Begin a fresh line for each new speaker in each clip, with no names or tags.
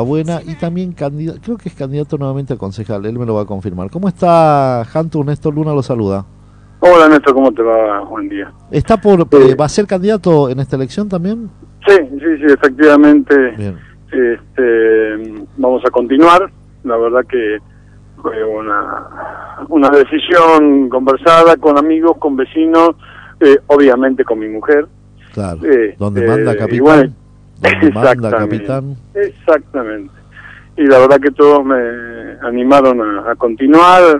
está buena, y también creo que es candidato nuevamente a concejal, él me lo va a confirmar. ¿Cómo está, Jantus? Néstor Luna lo saluda.
Hola Néstor, ¿cómo te va? Buen día.
¿Está va a ser candidato en esta elección también?
Sí, efectivamente.
Bien.
Vamos a continuar. La verdad que fue una decisión conversada con amigos, con vecinos, obviamente con mi mujer.
Claro, donde manda capitán.
Bueno,
donde manda capitán.
Exactamente. Y la verdad que todos me animaron a continuar,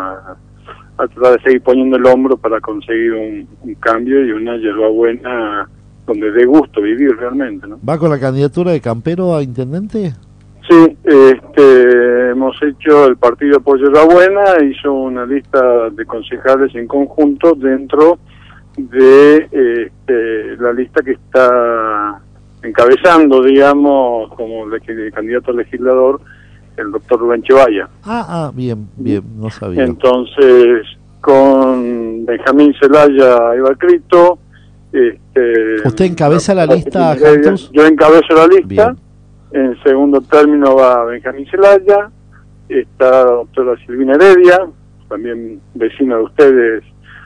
a tratar de seguir poniendo el hombro para conseguir un cambio y una hierbabuena donde dé gusto vivir realmente, ¿no?
¿Va con la candidatura de Campero a intendente?
Sí, hemos hecho, el partido por Hierbabuena hizo una lista de concejales en conjunto dentro de la lista que está encabezando, digamos, como candidato a legislador, el doctor Rubén Chevalla.
Bien, no sabía.
Entonces, con Benjamín Zelaya Ibarcrito,
¿usted encabeza la lista, Jantus?
Yo encabezo la lista.
Bien.
En segundo término va Benjamín Zelaya, está la doctora Silvina Heredia, también vecina de ustedes,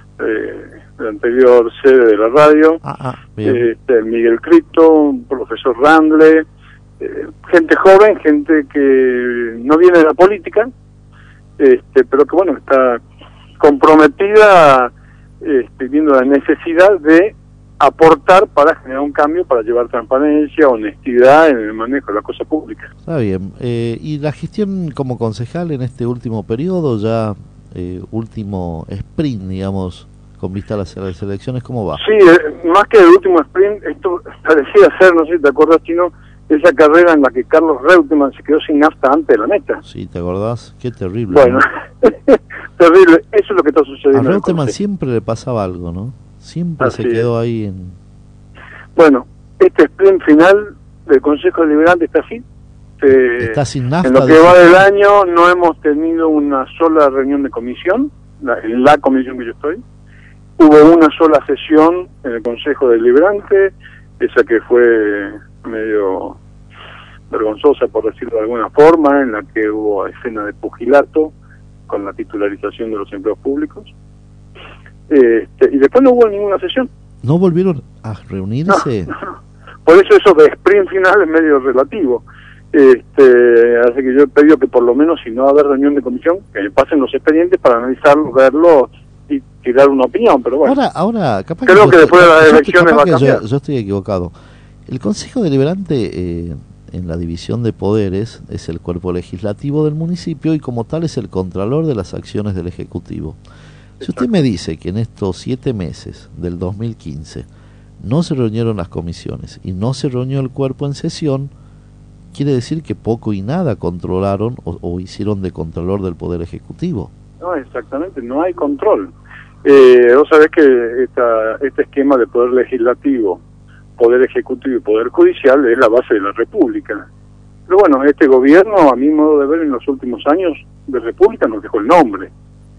la anterior sede de la radio,
bien.
Miguel Crito, profesor Randle, gente joven, gente que no viene de la política, pero que bueno, está comprometida, viendo la necesidad de aportar para generar un cambio, para llevar transparencia, honestidad en el manejo de la cosa pública.
Está bien. ¿Y la gestión como concejal en este último periodo, ya último sprint, digamos, con vista a las elecciones, cómo va?
Sí, más que el último sprint, esto parecía ser, no sé si te acuerdas, Chino, esa carrera en la que Carlos Reutemann se quedó sin nafta antes de la meta.
Sí, ¿te acordás? Qué terrible.
Bueno, ¿no? Terrible, eso es lo que está sucediendo.
A Reutemann siempre le pasaba algo, ¿no? Siempre
Así
se quedó ahí en...
Bueno, este sprint final del Consejo Deliberante está así.
Está sin nafta.
En lo que va del año no hemos tenido una sola reunión de comisión, en la comisión que yo estoy. Hubo una sola sesión en el Consejo Deliberante, esa que fue medio vergonzosa, por decirlo de alguna forma, en la que hubo escena de pugilato con la titularización de los empleos públicos. Y después no hubo ninguna sesión.
¿No volvieron a reunirse?
No. Por eso de sprint final es medio relativo. Así que yo he pedido que por lo menos, si no va a haber reunión de comisión, que me pasen los expedientes para analizarlos, verlos y tirar una opinión, pero bueno.
Ahora capaz
creo que después de las elecciones va a cambiar.
Yo estoy equivocado. El Consejo Deliberante, en la división de poderes, es el cuerpo legislativo del municipio y como tal es el contralor de las acciones del Ejecutivo. Si usted me dice que en estos 7 meses del 2015 no se reunieron las comisiones y no se reunió el cuerpo en sesión, quiere decir que poco y nada controlaron o hicieron de contralor del Poder Ejecutivo.
No, exactamente, no hay control. Vos sabés que este esquema de Poder Legislativo, Poder Ejecutivo y Poder Judicial es la base de la República. Pero bueno, este gobierno, a mi modo de ver, en los últimos años de República nos dejó el nombre.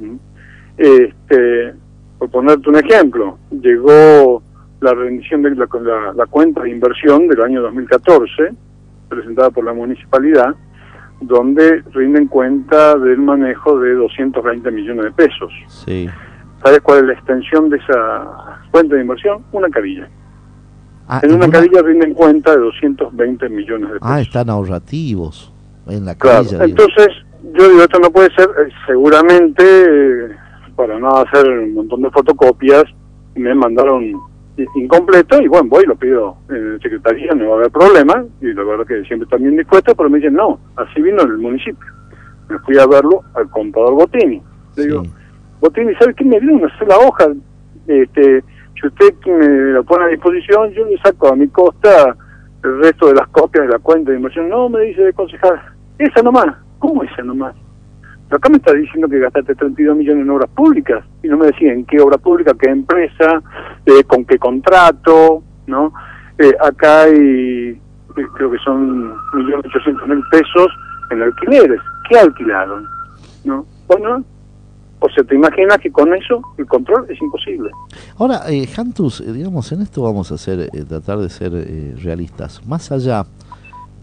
Por ponerte un ejemplo, llegó la rendición de la cuenta de inversión del año 2014, presentada por la municipalidad, donde rinden cuenta del manejo de 220 millones de pesos.
Sí.
¿Sabes cuál es la extensión de esa cuenta de inversión? Una cabilla.
En
una cabilla rinden cuenta de 220 millones de pesos.
Están ahorrativos en la cabilla.
Claro, entonces yo digo, esto no puede ser, seguramente, para no hacer un montón de fotocopias, me mandaron incompleto y bueno, voy y lo pido en secretaría, no va a haber problema, y la verdad que siempre están bien dispuestos, pero me dicen, no, así vino el municipio. Me fui a verlo al contador Bottini. Le digo, Bottini, ¿sabe qué? Me dio una sola hoja, si usted me lo pone a disposición, yo le saco a mi costa el resto de las copias de la cuenta de inversión. No, me dice el concejal, esa nomás. ¿Cómo esa nomás? Pero acá me está diciendo que gastaste 32 millones en obras públicas, y no me decía en qué obra pública, qué empresa, con qué contrato, ¿no? Acá hay, creo que son 1.800.000 pesos en alquileres. ¿Qué alquilaron? ¿No? Bueno, o sea, te imaginas que con eso el control es imposible.
Ahora, Jantus, digamos, en esto vamos a tratar de ser realistas. Más allá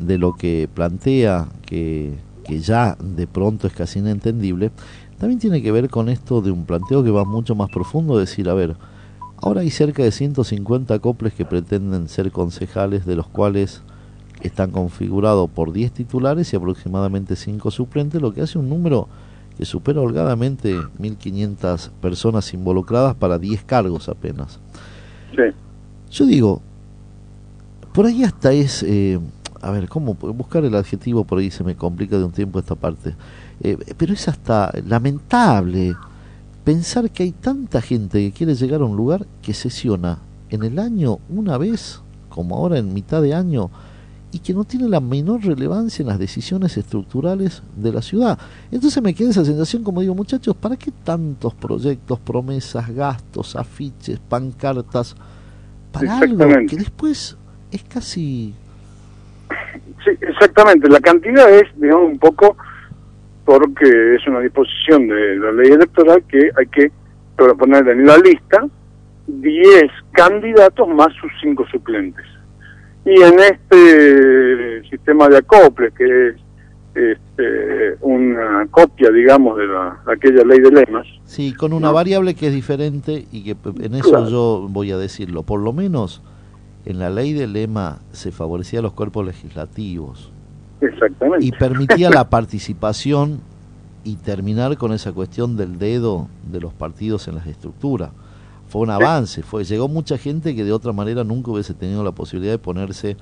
de lo que plantea, que ya de pronto es casi inentendible, también tiene que ver con esto de un planteo que va mucho más profundo, decir, a ver, ahora hay cerca de 150 acoples que pretenden ser concejales, de los cuales están configurados por 10 titulares y aproximadamente 5 suplentes, lo que hace un número que supera holgadamente 1.500 personas involucradas para 10 cargos apenas.
Sí.
Yo digo, por ahí hasta es, a ver, ¿cómo buscar el adjetivo? Por ahí se me complica de un tiempo esta parte, pero es hasta lamentable pensar que hay tanta gente que quiere llegar a un lugar que sesiona en el año una vez, como ahora en mitad de año, y que no tiene la menor relevancia en las decisiones estructurales de la ciudad. Entonces me queda esa sensación, como digo, muchachos, ¿para qué tantos proyectos, promesas, gastos, afiches, pancartas, para algo que después es casi...
Sí, exactamente. La cantidad es, digamos, un poco porque es una disposición de la ley electoral que hay que proponer en la lista 10 candidatos más sus 5 suplentes. Y en este sistema de acople, que es una copia, digamos, de aquella ley de lemas.
Sí, con una variable que es diferente y que en eso
claro.
Yo voy a decirlo. Por lo menos en la ley de lema se favorecía a los cuerpos legislativos.
Exactamente.
Y permitía la participación y terminar con esa cuestión del dedo de los partidos en las estructuras. Fue un avance, llegó mucha gente que de otra manera nunca hubiese tenido la posibilidad de ponerse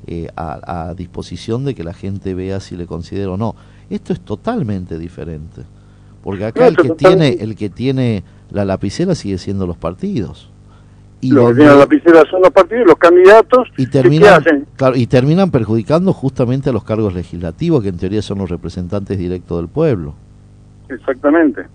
a disposición de que la gente vea si le considera o no. Esto es totalmente diferente, porque acá el que tiene la lapicera sigue siendo los partidos. Y
los que tienen la lapicera son los partidos, los candidatos,
y terminan perjudicando justamente a los cargos legislativos, que en teoría son los representantes directos del pueblo.
Exactamente.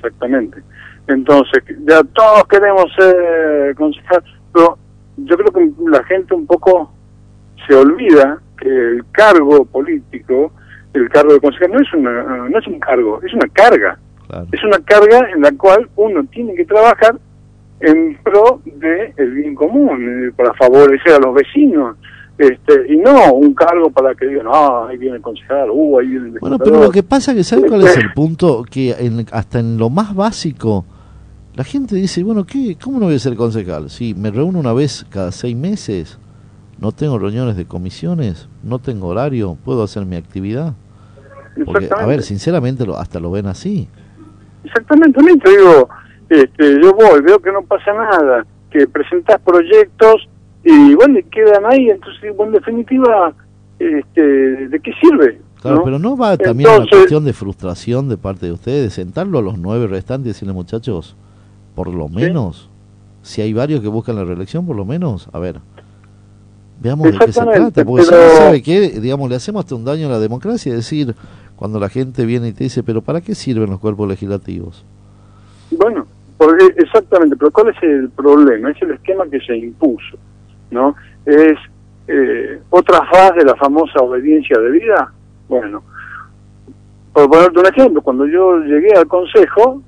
Entonces, ya todos queremos ser concejales, pero yo creo que la gente un poco se olvida que el cargo político, el cargo de concejal no es un cargo, es una carga. Claro. Es una carga en la cual uno tiene que trabajar en pro del bien común, para favorecer a los vecinos, y no un cargo para que digan, ahí viene el concejal, ahí viene el...
Bueno, pero lo que pasa que, ¿sabe cuál es el punto? Que hasta en lo más básico, la gente dice, bueno, ¿cómo no voy a ser concejal? Si me reúno una vez cada 6 meses, no tengo reuniones de comisiones, no tengo horario, puedo hacer mi actividad. Porque, a ver, sinceramente, hasta lo ven así.
Exactamente, te digo, yo veo que no pasa nada, que presentás proyectos y bueno, y quedan ahí, entonces, bueno, en definitiva, ¿de qué sirve?
Claro, ¿no? Pero no va también una cuestión de frustración de parte de ustedes, sentarlo a los 9 restantes y decirle, muchachos, por lo menos, si hay varios que buscan la reelección, por lo menos, a ver, veamos de qué se trata, porque si no sabe qué, digamos, le hacemos hasta un daño a la democracia, es decir, cuando la gente viene y te dice, pero ¿para qué sirven los cuerpos legislativos?
Bueno, exactamente, pero ¿cuál es el problema? Es el esquema que se impuso, ¿no? Es otra faz de la famosa obediencia debida. Bueno, por ponerte un ejemplo, cuando yo llegué al consejo,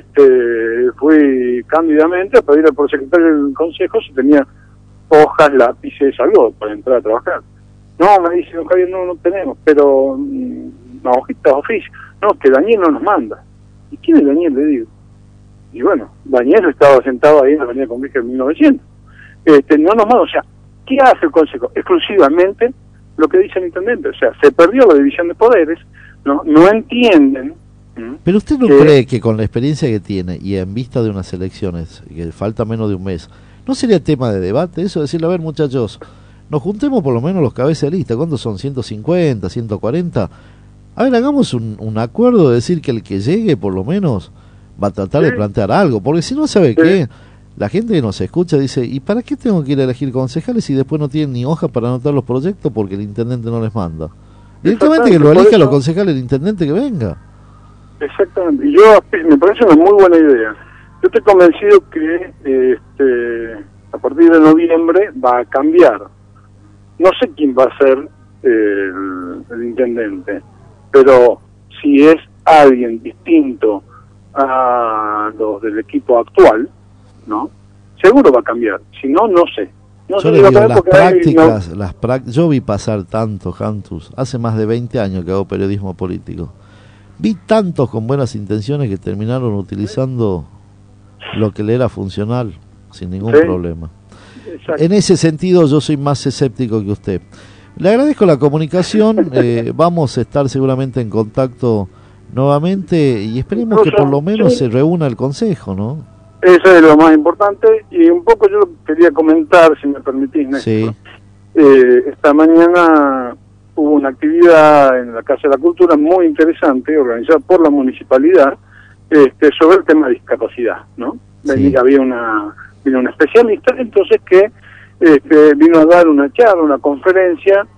fui cándidamente a pedir al prosecretario del consejo si tenía hojas, lápices, algo para entrar a trabajar. No, me dice, don Javier, no tenemos, pero una hojita de oficio. No, que Daniel no nos manda. ¿Y quién es Daniel? Le digo. Y bueno, Daniel estaba sentado ahí en la avenida Conquista en 1900. No nos manda, o sea, ¿qué hace el consejo? Exclusivamente lo que dice el intendente, o sea, se perdió la división de poderes, no entienden.
Pero usted no cree que con la experiencia que tiene y en vista de unas elecciones, que falta menos de un mes, ¿no sería tema de debate eso? Decirle, a ver, muchachos, nos juntemos por lo menos los cabezas de lista, ¿cuántos son? 150, 140. A ver, hagamos un acuerdo de decir que el que llegue por lo menos va a tratar de plantear algo, porque si no, ¿sabe qué? La gente que nos escucha dice, ¿y para qué tengo que ir a elegir concejales si después no tienen ni hoja para anotar los proyectos porque el intendente no les manda? Directamente que lo elija los concejales el intendente que venga.
Exactamente, y me parece una muy buena idea. Yo estoy convencido que a partir de noviembre va a cambiar. No sé quién va a ser el intendente, pero si es alguien distinto a los del equipo actual, ¿no? Seguro va a cambiar. Si no, no sé. No
Yo
sé
le
si lo
digo,
saben
las
porque hay,
prácticas, yo vi pasar tanto, Jantus, hace más de 20 años que hago periodismo político. Vi tantos con buenas intenciones que terminaron utilizando lo que le era funcional, sin ningún
sí,
problema.
exacto.
En ese sentido yo soy más escéptico que usted. Le agradezco la comunicación, vamos a estar seguramente en contacto nuevamente y esperemos que por lo menos
sí,
se reúna el Consejo, ¿no?
eso es lo más importante, y un poco yo quería comentar, si me permitís, Néstor.
Sí,
Esta mañana hubo una actividad en la Casa de la Cultura muy interesante, organizada por la municipalidad, sobre el tema de discapacidad, ¿no?
Sí.
Vino una especialista, entonces que vino a dar una charla, una conferencia,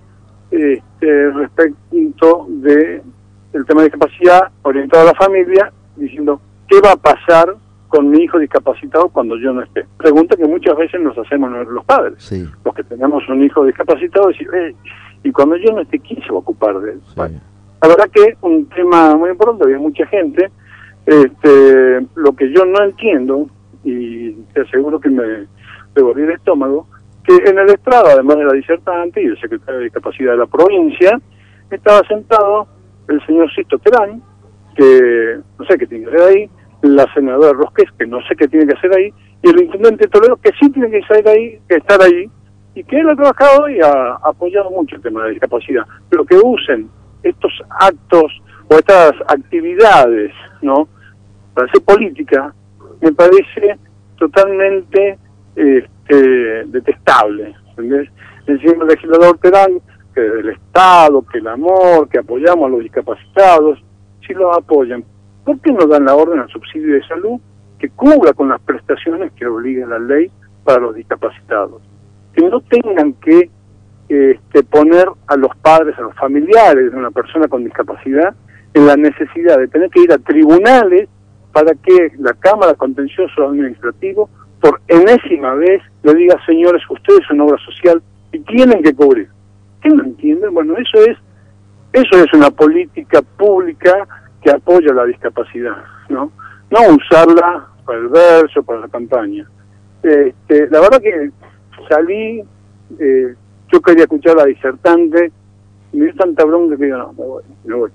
respecto de el tema de discapacidad orientado a la familia, diciendo qué va a pasar con mi hijo discapacitado cuando yo no esté. Pregunta que muchas veces nos hacemos los padres,
sí,
los que tenemos un hijo discapacitado, decir, y cuando yo no esté, ¿quién se va a ocupar de él?
sí.
Bueno, la verdad que un tema muy importante, había mucha gente, lo que yo no entiendo, y te aseguro que me revolví el estómago, que en el estrado, además de la disertante y el secretario de Discapacidad de la provincia, estaba sentado el señor Sisto Terán, que no sé qué tiene que hacer ahí, la senadora Rosquez, que no sé qué tiene que hacer ahí, y el intendente Toledo, que sí tiene que estar ahí, y que él ha trabajado y ha apoyado mucho el tema de la discapacidad, pero que usen estos actos o estas actividades, ¿no?, para hacer política, me parece totalmente detestable. ¿Entendés? El señor legislador Terán, que el Estado, que el amor, que apoyamos a los discapacitados, si los apoyan, ¿por qué no dan la orden al subsidio de salud que cubra con las prestaciones que obliga la ley para los discapacitados? Que no tengan que poner a los padres, a los familiares de una persona con discapacidad en la necesidad de tener que ir a tribunales para que la Cámara Contencioso Administrativo por enésima vez le diga, señores, ustedes son obra social y tienen que cubrir. ¿Qué no entienden? Bueno, eso es una política pública que apoya la discapacidad, ¿no? No usarla para el verso, para la campaña. La verdad que salí, yo quería escuchar a la disertante, me dio tanta bronca que digo, no, me voy.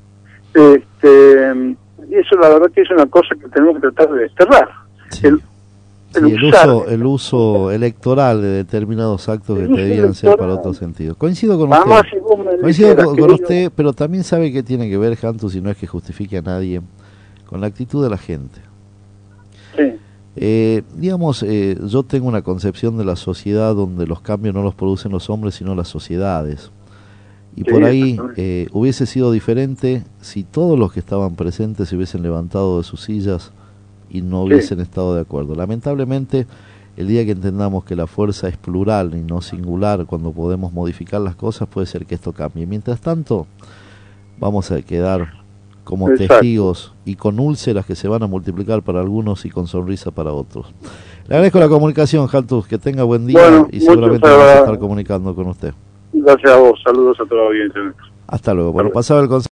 Y eso la verdad que es una cosa que tenemos que tratar de desterrar.
Sí. El uso electoral de determinados actos que debían ser para otro sentido. Coincido con usted, pero también sabe que tiene que ver, Jantus, si no es que justifique a nadie, con la actitud de la gente.
Sí.
Yo tengo una concepción de la sociedad donde los cambios no los producen los hombres, sino las sociedades. Y sí, por ahí hubiese sido diferente si todos los que estaban presentes se hubiesen levantado de sus sillas y no hubiesen estado de acuerdo. Lamentablemente, el día que entendamos que la fuerza es plural y no singular, cuando podemos modificar las cosas, puede ser que esto cambie. Mientras tanto, vamos a quedar como testigos y con úlceras que se van a multiplicar para algunos y con sonrisa para otros. Le agradezco la comunicación, Jantus, que tenga buen día y seguramente vamos a estar comunicando con usted.
Gracias a vos, saludos a toda la audiencia.
Hasta luego. Bueno, pasaba el consejo.